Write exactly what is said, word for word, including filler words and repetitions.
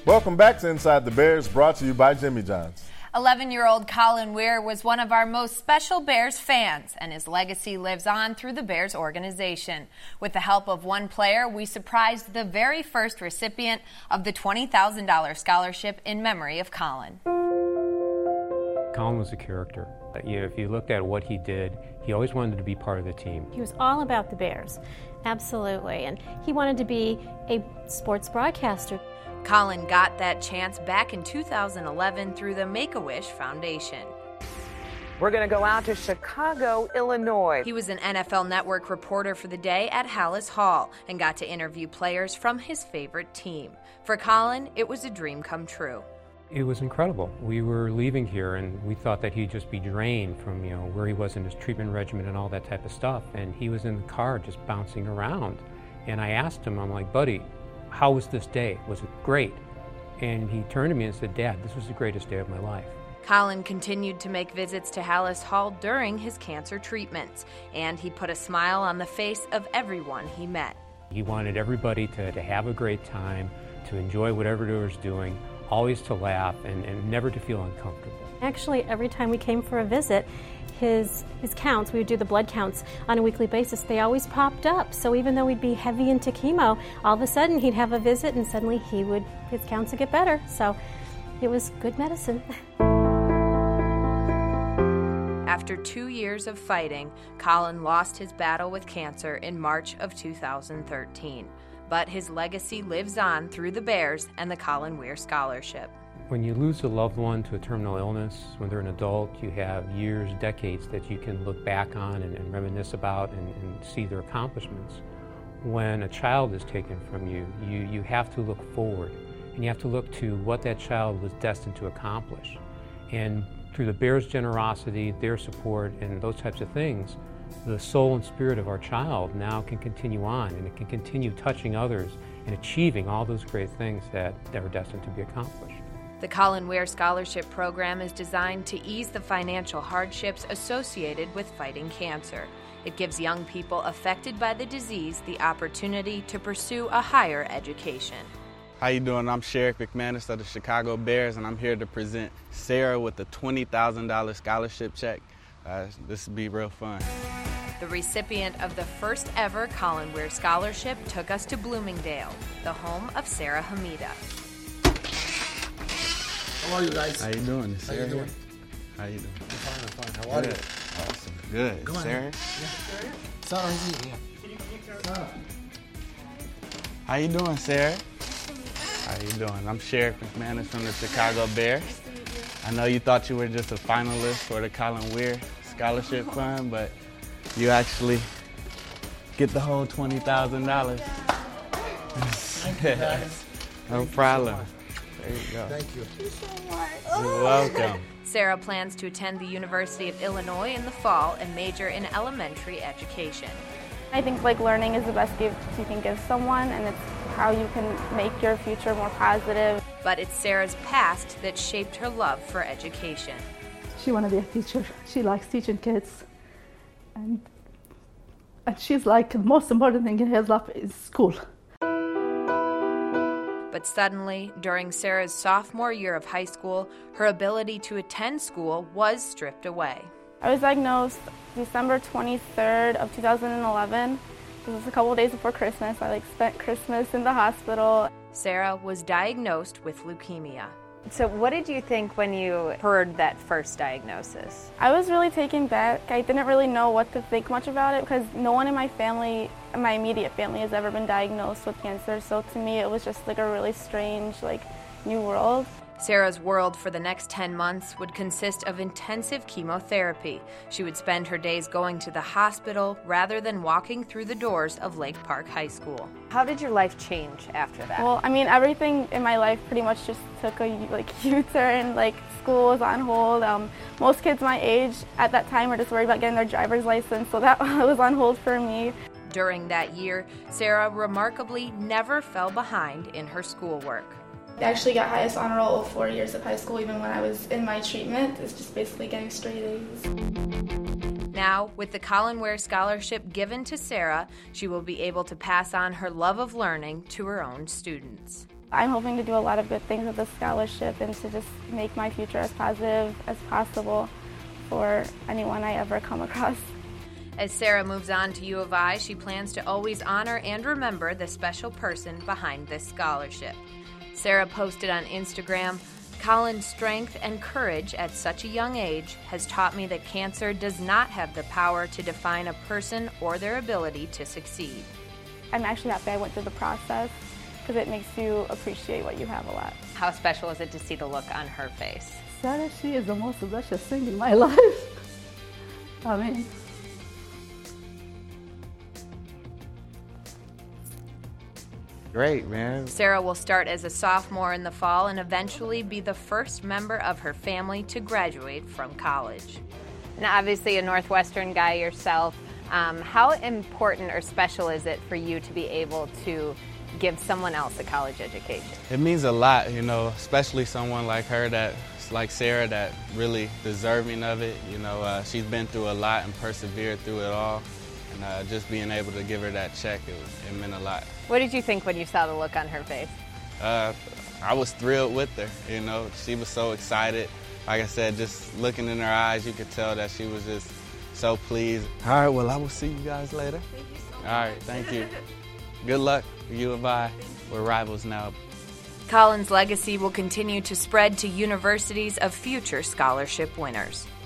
Welcome back to Inside the Bears, brought to you by Jimmy John's. eleven-year-old Colin Weir was one of our most special Bears fans, and his legacy lives on through the Bears organization. With the help of one player, we surprised the very first recipient of the twenty thousand dollars scholarship in memory of Colin. Colin was a character. You know, if you looked at what he did, he always wanted to be part of the team. He was all about the Bears, absolutely, and he wanted to be a sports broadcaster. Colin got that chance back in two thousand eleven through the Make-A-Wish Foundation. We're going to go out to Chicago, Illinois. He was an N F L Network reporter for the day at Halas Hall and got to interview players from his favorite team. For Colin, it was a dream come true. It was incredible. We were leaving here and we thought that he'd just be drained from, you know, where he was in his treatment regimen and all that type of stuff. And he was in the car just bouncing around. And I asked him, I'm like, buddy, how was this day? Was it great? And he turned to me and said, Dad, this was the greatest day of my life. Colin continued to make visits to Halas Hall during his cancer treatments, and he put a smile on the face of everyone he met. He wanted everybody to, to have a great time, to enjoy whatever they was doing, always to laugh, and, and never to feel uncomfortable. Actually, every time we came for a visit, his his counts, we would do the blood counts on a weekly basis, they always popped up. So even though we'd be heavy into chemo, all of a sudden he'd have a visit and suddenly he would his counts would get better. So it was good medicine. After two years of fighting, Colin lost his battle with cancer in March of two thousand thirteen. But his legacy lives on through the Bears and the Colin Weir Scholarship. When you lose a loved one to a terminal illness, when they're an adult, you have years, decades that you can look back on and, and reminisce about and, and see their accomplishments. When a child is taken from you, you, you have to look forward, and you have to look to what that child was destined to accomplish. And through the Bears' generosity, their support, and those types of things, the soul and spirit of our child now can continue on, and it can continue touching others and achieving all those great things that, that are destined to be accomplished. The Colin Weir Scholarship Program is designed to ease the financial hardships associated with fighting cancer. It gives young people affected by the disease the opportunity to pursue a higher education. How you doing? I'm Sheriff McManus of the Chicago Bears, and I'm here to present Sarah with a twenty thousand dollars scholarship check. Uh, this will be real fun. The recipient of the first ever Colin Weir Scholarship took us to Bloomingdale, the home of Sarah Hamida. How are you guys? How you doing, Sarah? How you doing? How you doing? I'm fine, I'm fine. How are Good. you? Awesome. Good. Go on. Sarah? Yeah. Sarah is here, yeah. Sarah. How you doing, Sarah? How you doing? I'm Sheriff McManus from the Chicago Bears. I know you thought you were just a finalist for the Colin Weir Scholarship Fund, but you actually get the whole twenty thousand dollars. No problem. There you go. Thank you. You're welcome. Sarah plans to attend the University of Illinois in the fall and major in elementary education. I think like learning is the best gift you can give someone, and it's how you can make your future more positive. But it's Sarah's past that shaped her love for education. She wanted to be a teacher. She likes teaching kids. And, and she's like, the most important thing in her life is school. But suddenly, during Sarah's sophomore year of high school, her ability to attend school was stripped away. I was diagnosed December twenty-third of two thousand eleven. It was a couple of days before Christmas. I like spent Christmas in the hospital. Sarah was diagnosed with leukemia. So what did you think when you heard that first diagnosis? I was really taken back. I didn't really know what to think much about it because no one in my family, my immediate family, has ever been diagnosed with cancer. So to me, it was just like a really strange, like, new world. Sarah's world for the next ten months would consist of intensive chemotherapy. She would spend her days going to the hospital rather than walking through the doors of Lake Park High School. How did your life change after that? Well, I mean, everything in my life pretty much just took a like U-turn. Like, school was on hold. Um, most kids my age at that time were just worried about getting their driver's license, so that was on hold for me. During that year, Sarah remarkably never fell behind in her schoolwork. I actually got highest honor roll of four years of high school, even when I was in my treatment. It's just basically getting straight A's. Now, with the Colin Weir Scholarship given to Sarah, she will be able to pass on her love of learning to her own students. I'm hoping to do a lot of good things with this scholarship and to just make my future as positive as possible for anyone I ever come across. As Sarah moves on to U of I, she plans to always honor and remember the special person behind this scholarship. Sarah posted on Instagram, "Colin's strength and courage at such a young age has taught me that cancer does not have the power to define a person or their ability to succeed." I'm actually happy I went through the process because it makes you appreciate what you have a lot. How special is it to see the look on her face? Sarah, she is the most precious thing in my life. I mean, great, man. Sarah will start as a sophomore in the fall and eventually be the first member of her family to graduate from college. And obviously a Northwestern guy yourself, um, how important or special is it for you to be able to give someone else a college education? It means a lot, you know, especially someone like her that, like Sarah, that really deserving of it. You know, uh, she's been through a lot and persevered through it all. And uh, just being able to give her that check, it, it meant a lot. What did you think when you saw the look on her face? Uh, I was thrilled with her, you know. She was so excited. Like I said, just looking in her eyes, you could tell that she was just so pleased. All right, well, I will see you guys later. Thank you so much. All right, thank you. Good luck, U of I. We're rivals now. Colin's legacy will continue to spread to universities of future scholarship winners.